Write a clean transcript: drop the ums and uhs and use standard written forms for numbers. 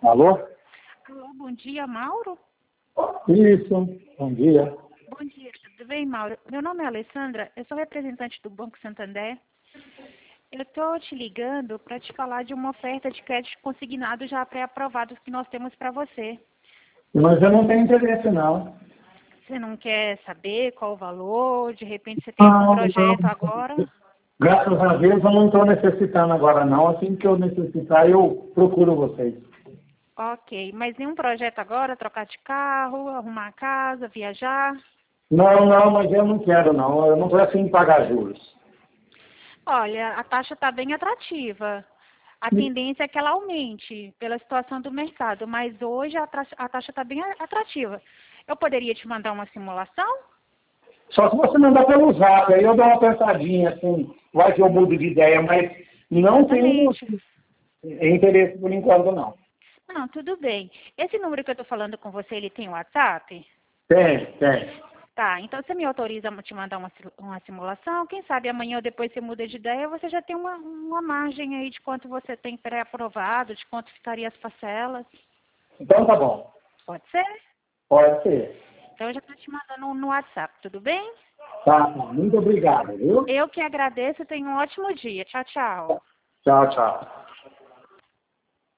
Alô? Alô, bom dia, Mauro? Isso, bom dia. Bom dia, tudo bem, Mauro? Meu nome é Alessandra, eu sou representante do Banco Santander. Eu estou te ligando para te falar de uma oferta de crédito consignado já pré-aprovado que nós temos para você. Mas eu não tenho interesse, não. Você não quer saber qual o valor? De repente você tem algum projeto agora? Graças a Deus eu não estou necessitando agora, não. Assim que eu necessitar, eu procuro vocês. Ok, mas nenhum projeto agora? Trocar de carro, arrumar a casa, viajar? Não, mas eu não quero, não. Eu não estou assim de pagar juros. Olha, a taxa está bem atrativa. A tendência é que ela aumente pela situação do mercado, mas hoje a taxa está bem atrativa. Eu poderia te mandar uma simulação? Só se você mandar pelo zap, aí eu dou uma pensadinha, assim, vai que eu mudo de ideia, mas não tenho Exatamente. interesse por enquanto, não. Não, tudo bem. Esse número que eu estou falando com você, ele tem WhatsApp? Tem. Tá, então você me autoriza a te mandar uma simulação? Quem sabe amanhã ou depois você muda de ideia, você já tem uma margem aí de quanto você tem pré-aprovado, de quanto ficaria as parcelas. Então tá bom. Pode ser? Pode ser. Então eu já estou te mandando no WhatsApp, tudo bem? Tá, muito obrigado, viu? Eu que agradeço, tenha um ótimo dia. Tchau, tchau. Tchau.